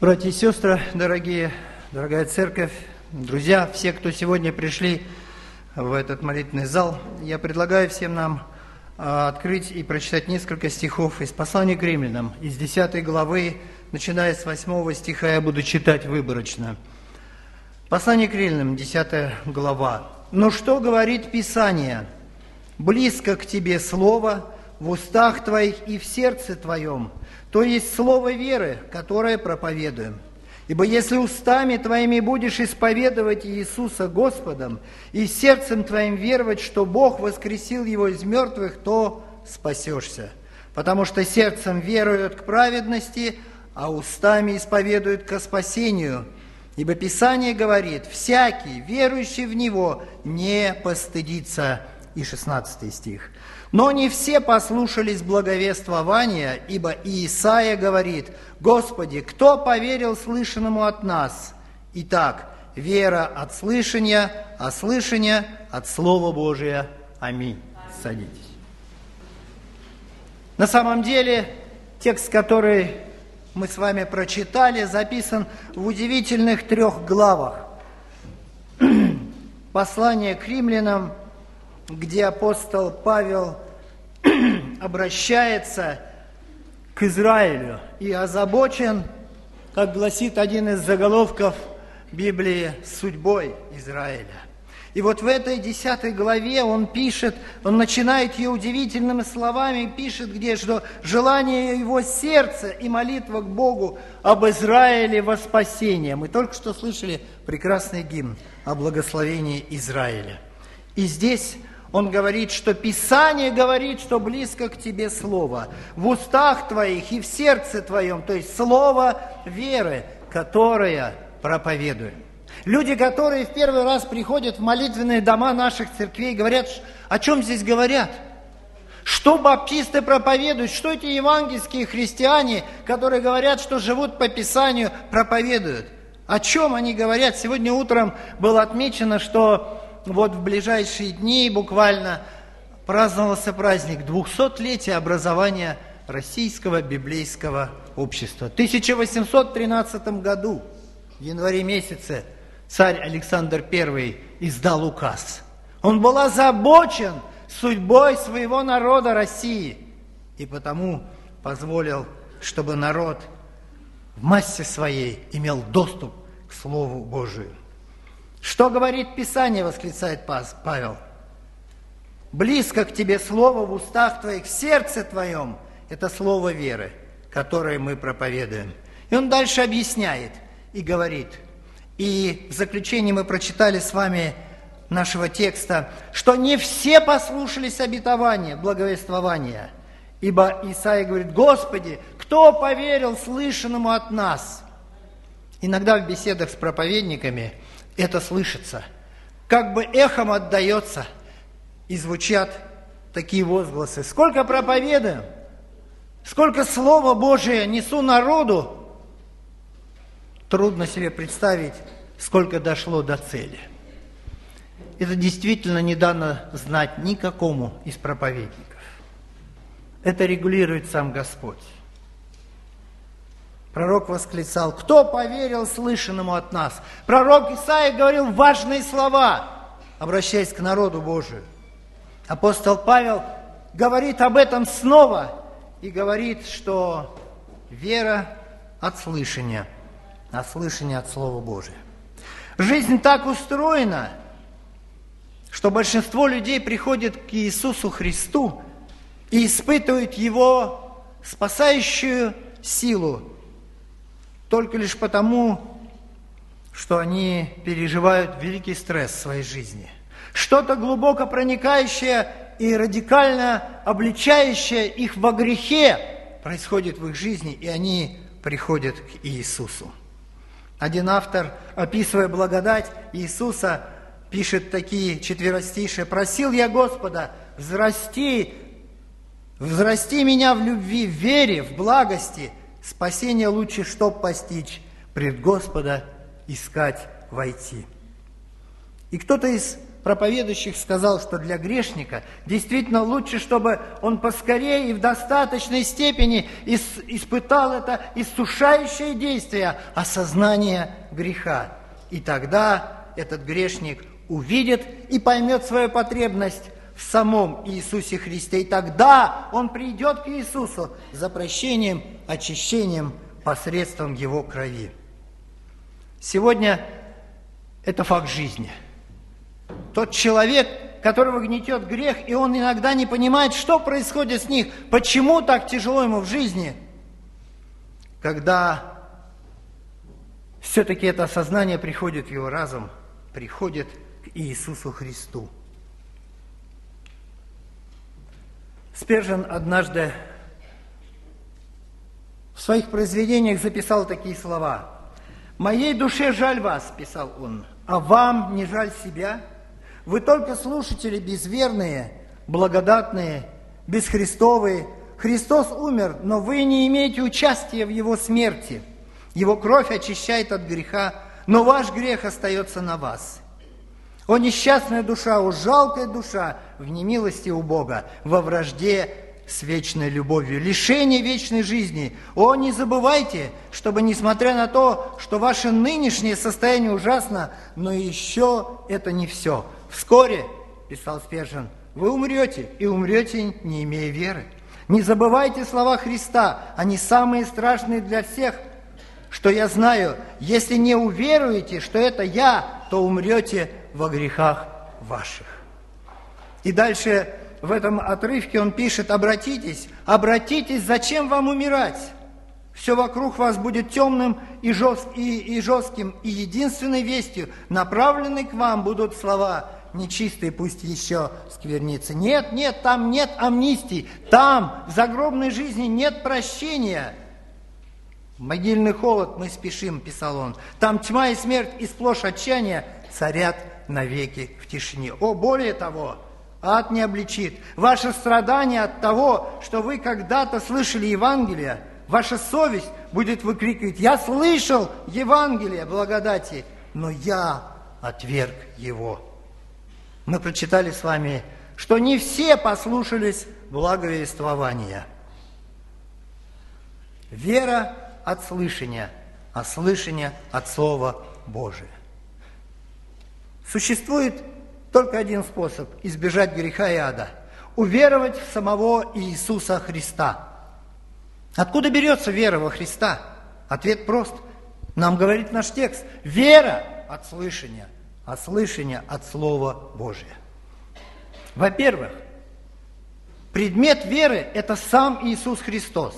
Братья и сестры, дорогая церковь, друзья, все, кто сегодня пришли в этот молитвенный зал, я предлагаю всем нам открыть и прочитать несколько стихов из послания к римлянам, из 10 главы, начиная с 8 стиха, я буду читать выборочно. Послание к римлянам, 10 глава. «Но что говорит Писание? Близко к тебе слово в устах твоих и в сердце твоем, то есть слово веры, которое проповедуем. Ибо если устами твоими будешь исповедовать Иисуса Господом и сердцем твоим веровать, что Бог воскресил Его из мертвых, то спасешься. Потому что сердцем веруют к праведности, а устами исповедуют ко спасению. Ибо Писание говорит, всякий, верующий в Него, не постыдится». И 16 стих. «Но не все послушались благовествования, ибо Иисаия говорит, Господи, кто поверил слышанному от нас? Итак, вера от слышания, а слышание от Слова Божия. Аминь». Садитесь. На самом деле, текст, который мы с вами прочитали, записан в удивительных 3 главах. Послание к римлянам, где апостол Павел обращается к Израилю и озабочен, как гласит один из заголовков Библии, судьбой Израиля. И вот в этой 10 главе он пишет, он начинает ее удивительными словами, пишет, где что желание его сердца и молитва к Богу об Израиле во спасение. Мы только что слышали прекрасный гимн о благословении Израиля. И здесь он говорит, что Писание говорит, что близко к тебе Слово, в устах твоих и в сердце твоем, то есть Слово веры, которое проповедуем. Люди, которые в первый раз приходят в молитвенные дома наших церквей, говорят, о чем здесь говорят? Что баптисты проповедуют? Что эти евангельские христиане, которые говорят, что живут по Писанию, проповедуют? О чем они говорят? Сегодня утром было отмечено, что вот в ближайшие дни буквально праздновался праздник 200-летия образования Российского библейского общества. В 1813 году, в январе месяце, царь Александр I издал указ. Он был озабочен судьбой своего народа России и потому позволил, чтобы народ в массе своей имел доступ к Слову Божию. «Что говорит Писание?» – восклицает Павел. «Близко к тебе слово в устах твоих, в сердце твоем». Это слово веры, которое мы проповедуем. И он дальше объясняет и говорит. И в заключение мы прочитали с вами нашего текста, что не все послушались обетования, благовествования. Ибо Исаия говорит, Господи, кто поверил слышанному от нас? Иногда в беседах с проповедниками это слышится, как бы эхом отдается, и звучат такие возгласы. Сколько проповедуем, сколько Слова Божия несу народу, трудно себе представить, сколько дошло до цели. Это действительно не дано знать никакому из проповедников. Это регулирует сам Господь. Пророк восклицал, кто поверил слышанному от нас? Пророк Исаия говорил важные слова, обращаясь к народу Божию. Апостол Павел говорит об этом снова и говорит, что вера от слышания, а слышание от Слова Божия. Жизнь так устроена, что большинство людей приходит к Иисусу Христу и испытывают Его спасающую силу, только лишь потому, что они переживают великий стресс в своей жизни. Что-то глубоко проникающее и радикально обличающее их во грехе происходит в их жизни, и они приходят к Иисусу. Один автор, описывая благодать Иисуса, пишет такие четверостишие. «Просил я Господа, взрасти меня в любви, в вере, в благости, спасение лучше, чтоб постичь, пред Господа искать, войти». И кто-то из проповедующих сказал, что для грешника действительно лучше, чтобы он поскорее и в достаточной степени испытал это иссушающее действие осознания греха. И тогда этот грешник увидит и поймет свою потребность в самом Иисусе Христе. И тогда он придет к Иисусу за прощением, очищением посредством Его крови. Сегодня это факт жизни. Тот человек, которого гнетет грех, и он иногда не понимает, что происходит с ним, почему так тяжело ему в жизни, когда все-таки это осознание приходит в его разум, приходит к Иисусу Христу. Спержен однажды в своих произведениях записал такие слова. «Моей душе жаль вас, – писал он, – а вам не жаль себя? Вы только слушатели безверные, благодатные, бесхристовые. Христос умер, но вы не имеете участия в Его смерти. Его кровь очищает от греха, но ваш грех остается на вас. О, несчастная душа, о, жалкая душа в немилости у Бога, во вражде с вечной любовью, лишение вечной жизни. О, не забывайте, чтобы, несмотря на то, что ваше нынешнее состояние ужасно, но еще это не все. Вскоре, писал Спержен, вы умрете, и умрете, не имея веры. Не забывайте слова Христа, они самые страшные для всех, что я знаю. Если не уверуете, что это я, то умрете во грехах ваших». И дальше в этом отрывке он пишет: обратитесь, зачем вам умирать? Все вокруг вас будет темным и жестким, и единственной вестью, направленной к вам, будут слова нечистые, пусть еще сквернится. Нет, там нет амнистии, там в загробной жизни нет прощения. В могильный холод мы спешим, писал он. Там тьма и смерть и сплошь отчаяние царят навеки в тишине. О, более того, ад не обличит. Ваше страдание от того, что вы когда-то слышали Евангелие, ваша совесть будет выкрикивать: «Я слышал Евангелие благодати, но я отверг его». Мы прочитали с вами, что не все послушались благовествования. Вера от слышания, а слышание от Слова Божия. Существует только один способ избежать греха и ада – уверовать в самого Иисуса Христа. Откуда берется вера во Христа? Ответ прост. Нам говорит наш текст: вера от слышания, а слышание от Слова Божия. Во-первых, предмет веры – это сам Иисус Христос.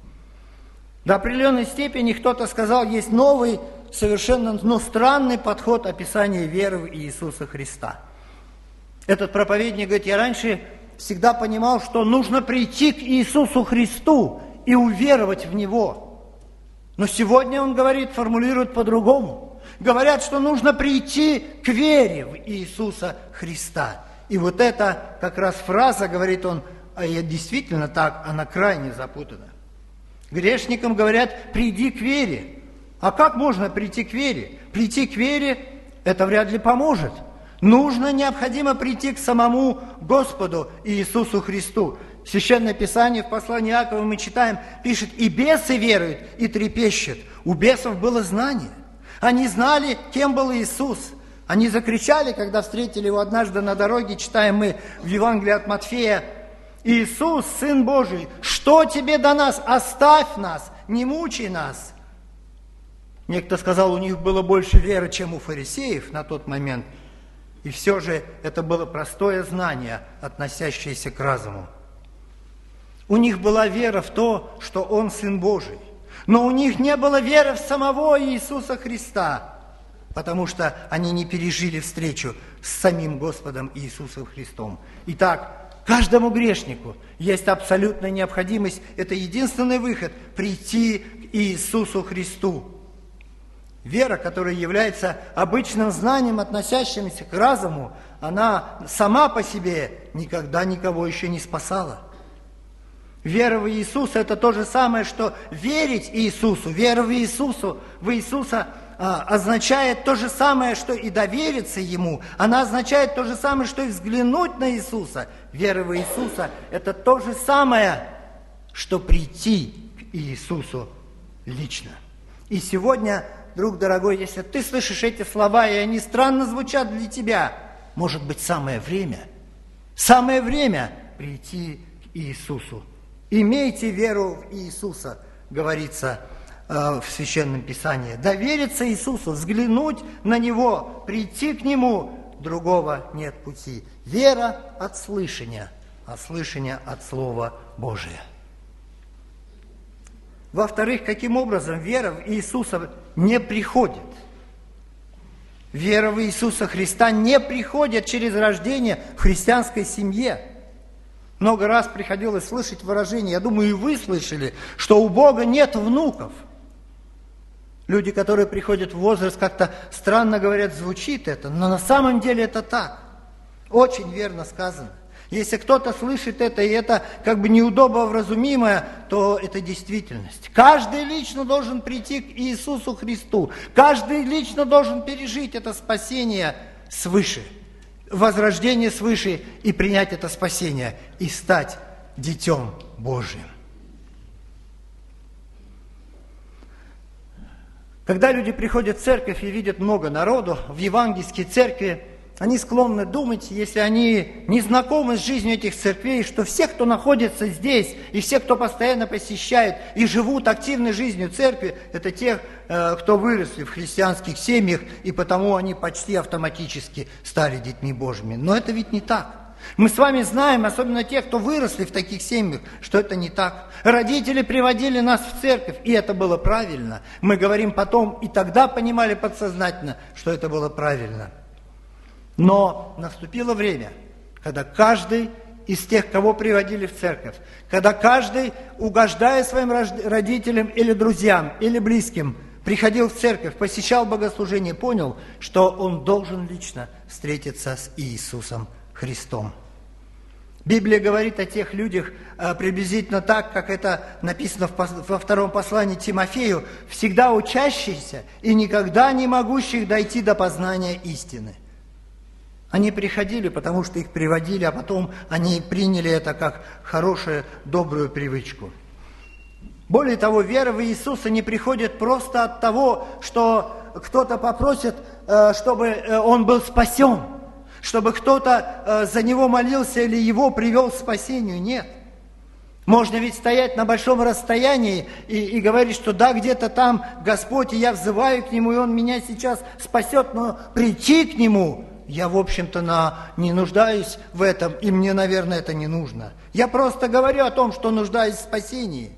До определенной степени кто-то сказал, есть новый, совершенно, но странный подход описания веры в Иисуса Христа. Этот проповедник говорит: я раньше всегда понимал, что нужно прийти к Иисусу Христу и уверовать в Него. Но сегодня он говорит, формулирует по-другому. Говорят, что нужно прийти к вере в Иисуса Христа. И вот эта как раз фраза, говорит он, а действительно так, она крайне запутана. Грешникам говорят: приди к вере. А как можно прийти к вере? Прийти к вере – это вряд ли поможет. Необходимо прийти к самому Господу Иисусу Христу. Священное Писание в послании Иакова мы читаем, пишет: «И бесы веруют, и трепещут». У бесов было знание. Они знали, кем был Иисус. Они закричали, когда встретили его однажды на дороге, читаем мы в Евангелии от Матфея: «Иисус, Сын Божий, что тебе до нас? Оставь нас, не мучай нас». Некто сказал, у них было больше веры, чем у фарисеев на тот момент. И все же это было простое знание, относящееся к разуму. У них была вера в то, что Он Сын Божий. Но у них не было веры в самого Иисуса Христа, потому что они не пережили встречу с самим Господом Иисусом Христом. Итак, каждому грешнику есть абсолютная необходимость, это единственный выход – прийти к Иисусу Христу. Вера, которая является обычным знанием, относящимся к разуму, она сама по себе никогда никого еще не спасала. Вера в Иисуса – это то же самое, что верить Иисусу. Вера в Иисуса означает то же самое, что и довериться Ему. Она означает то же самое, что и взглянуть на Иисуса. Вера в Иисуса – это то же самое, что прийти к Иисусу лично. И сегодня, друг дорогой, если ты слышишь эти слова, и они странно звучат для тебя, может быть, самое время прийти к Иисусу. Имейте веру в Иисуса, говорится в Священном Писании. Довериться Иисусу, взглянуть на Него, прийти к Нему, другого нет пути. Вера от слышания, а слышание от Слова Божия. Во-вторых, каким образом вера в Иисуса не приходит? Вера в Иисуса Христа не приходит через рождение в христианской семье. Много раз приходилось слышать выражение, я думаю, и вы слышали, что у Бога нет внуков. Люди, которые приходят в возраст, как-то странно говорят, звучит это, но на самом деле это так. Очень верно сказано. Если кто-то слышит это, и это как бы неудобно вразумимое, то это действительность. Каждый лично должен прийти к Иисусу Христу. Каждый лично должен пережить это спасение свыше, возрождение свыше, и принять это спасение, и стать Детем Божиим. Когда люди приходят в церковь и видят много народу, в евангельской церкви, они склонны думать, если они не знакомы с жизнью этих церквей, что все, кто находится здесь, и все, кто постоянно посещает и живут активной жизнью церкви, это те, кто выросли в христианских семьях, и потому они почти автоматически стали детьми Божьими. Но это ведь не так. Мы с вами знаем, особенно те, кто выросли в таких семьях, что это не так. Родители приводили нас в церковь, и это было правильно. Мы говорим потом, и тогда понимали подсознательно, что это было правильно. Но наступило время, когда каждый из тех, кого приводили в церковь, когда каждый, угождая своим родителям или друзьям, или близким, приходил в церковь, посещал богослужение, понял, что он должен лично встретиться с Иисусом Христом. Библия говорит о тех людях приблизительно так, как это написано во втором послании Тимофею, всегда учащихся и никогда не могущих дойти до познания истины. Они приходили, потому что их приводили, а потом они приняли это как хорошую, добрую привычку. Более того, вера в Иисуса не приходит просто от того, что кто-то попросит, чтобы он был спасен, чтобы кто-то за него молился или его привел к спасению. Нет. Можно ведь стоять на большом расстоянии и говорить, что да, где-то там Господь, и я взываю к Нему, и Он меня сейчас спасет, но прийти к Нему я, в общем-то, не нуждаюсь в этом, и мне, наверное, это не нужно. Я просто говорю о том, что нуждаюсь в спасении.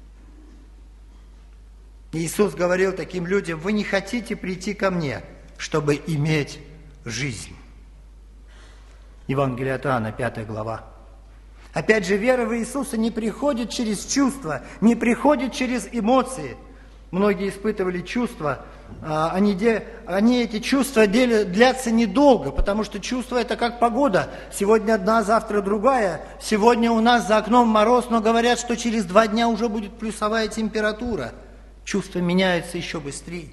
Иисус говорил таким людям: вы не хотите прийти ко мне, чтобы иметь жизнь. Евангелие от Иоанна, 5 глава. Опять же, вера в Иисуса не приходит через чувства, не приходит через эмоции. Многие испытывали чувства, эти чувства длятся недолго, потому что чувства – это как погода. Сегодня одна, завтра другая. Сегодня у нас за окном мороз, но говорят, что через 2 дня уже будет плюсовая температура. Чувства меняются еще быстрее.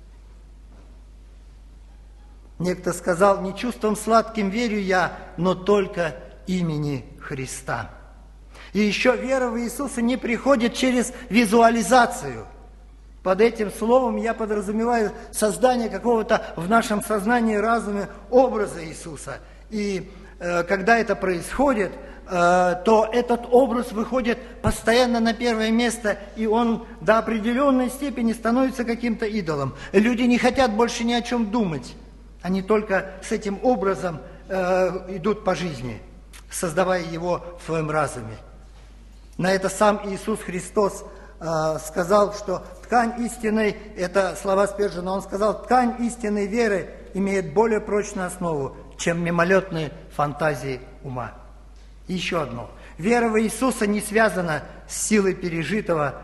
Некто сказал: не чувством сладким верю я, но только имени Христа. И еще вера в Иисуса не приходит через визуализацию. Под этим словом я подразумеваю создание какого-то в нашем сознании, разуме образа Иисуса. И когда это происходит, то этот образ выходит постоянно на первое место, и он до определенной степени становится каким-то идолом. Люди не хотят больше ни о чем думать. Они только с этим образом идут по жизни, создавая его в своем разуме. На это сам Иисус Христос сказал, что ткань истинной, это слова Спержина, он сказал: ткань истинной веры имеет более прочную основу, чем мимолетные фантазии ума. И еще одно. Вера в Иисуса не связана с силой пережитого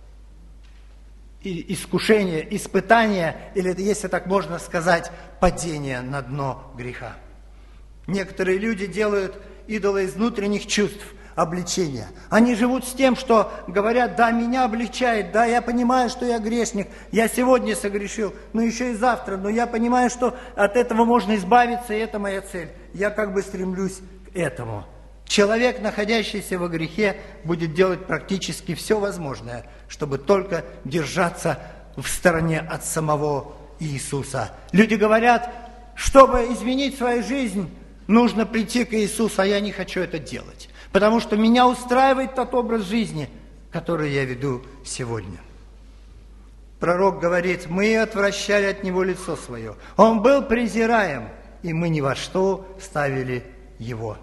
искушения, испытания, или, если так можно сказать, падения на дно греха. Некоторые люди делают идола из внутренних чувств. обличения. Они живут с тем, что говорят: да, меня обличает, да, я понимаю, что я грешник, я сегодня согрешил, но еще и завтра, но я понимаю, что от этого можно избавиться, и это моя цель. Я как бы стремлюсь к этому. Человек, находящийся во грехе, будет делать практически все возможное, чтобы только держаться в стороне от самого Иисуса. Люди говорят: чтобы изменить свою жизнь, нужно прийти к Иисусу, а я не хочу это делать, потому что меня устраивает тот образ жизни, который я веду сегодня. Пророк говорит: мы отвращали от Него лицо свое. Он был презираем, и мы ни во что ставили Его.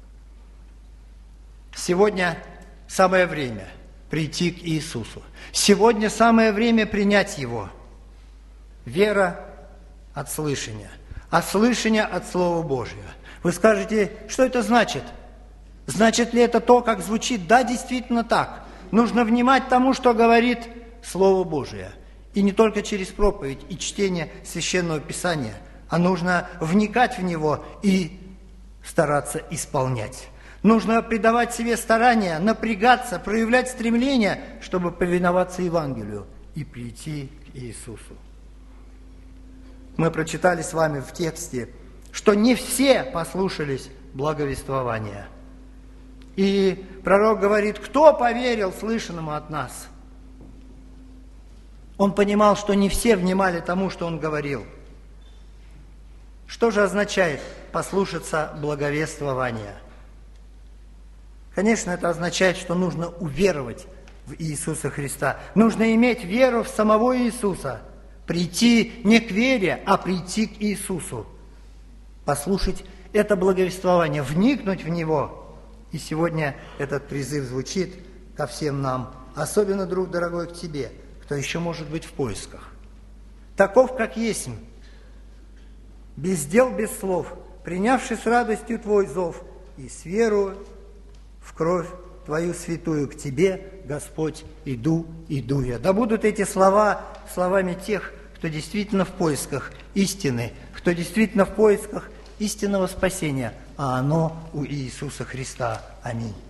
Сегодня самое время прийти к Иисусу. Сегодня самое время принять Его. Вера от слышания, а слышание от Слова Божьего. Вы скажете: что это значит? Значит ли это то, как звучит? Да, действительно так. Нужно внимать тому, что говорит Слово Божие. И не только через проповедь и чтение Священного Писания, а нужно вникать в него и стараться исполнять. Нужно придавать себе старания, напрягаться, проявлять стремление, чтобы повиноваться Евангелию и прийти к Иисусу. Мы прочитали с вами в тексте, что не все послушались благовествования. И пророк говорит: кто поверил слышанному от нас? Он понимал, что не все внимали тому, что он говорил. Что же означает послушаться благовествования? Конечно, это означает, что нужно уверовать в Иисуса Христа. Нужно иметь веру в самого Иисуса. Прийти не к вере, а прийти к Иисусу. Послушать это благовествование, вникнуть в него. И сегодня этот призыв звучит ко всем нам, особенно, друг дорогой, к тебе, кто еще может быть в поисках. Таков, как есть, без дел, без слов, принявший с радостью твой зов, и с верою в кровь Твою святую к Тебе, Господь, иду, иду я. Да будут эти слова словами тех, кто действительно в поисках истины, кто действительно в поисках истинного спасения, а оно у Иисуса Христа. Аминь.